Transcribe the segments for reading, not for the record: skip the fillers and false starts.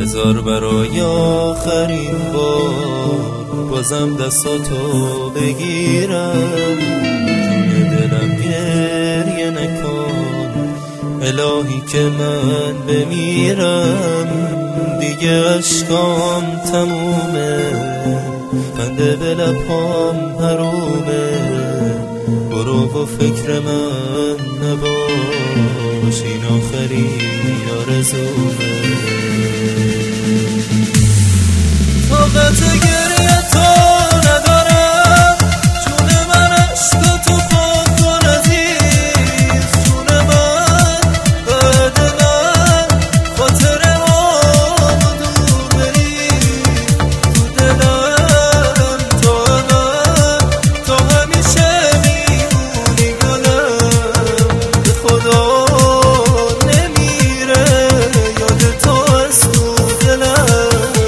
بذار برای آخرین بار بازم دستاتو بگیرم، دلم گریه نکن الهی که من بمیرم. دیگه عشقام تمومه، خنده به لبام حرومه، برو و فکر من نباش، این آخرین آرزومه. طاقت گریه تو ندارم، جون من عشق تو پاک کن عزیز، جون من بعد من خاطره هامو دور بری تو دلم، تا همیشه میمونی گلم، به خدا نمیره یاد تو از تو دلم.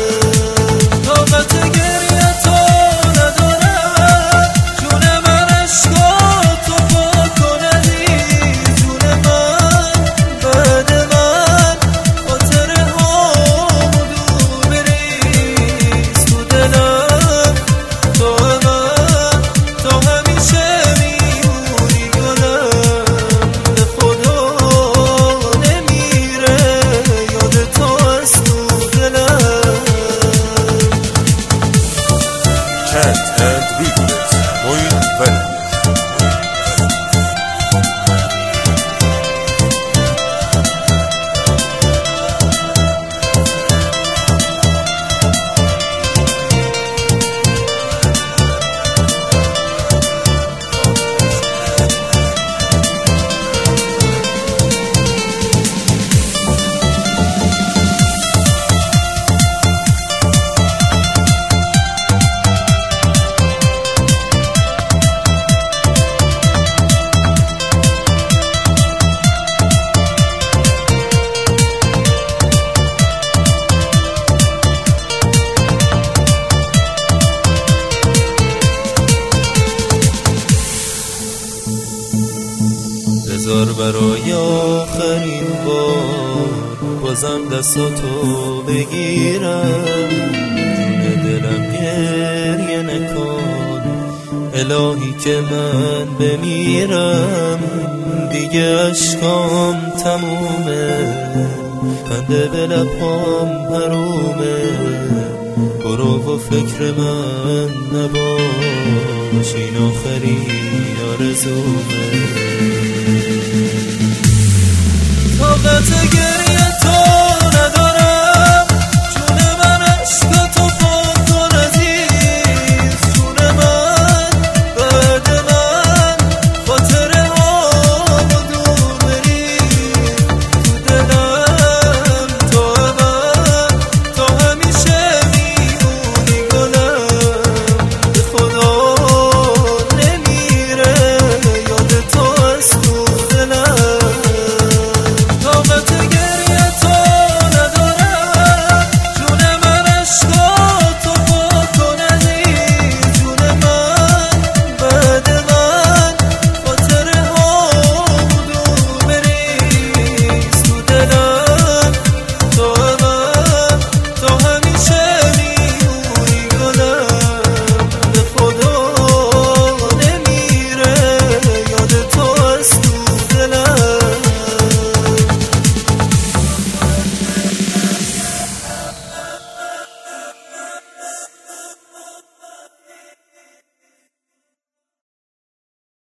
بذار برای آخرین بار بازم دستاتو بگیرم، دلم گریه نکن الهی که من بمیرم. دیگه عشقام تمومه، خنده به لبام حرومه، برو و فکر من نباش، این آخرین آرزومه. طاقت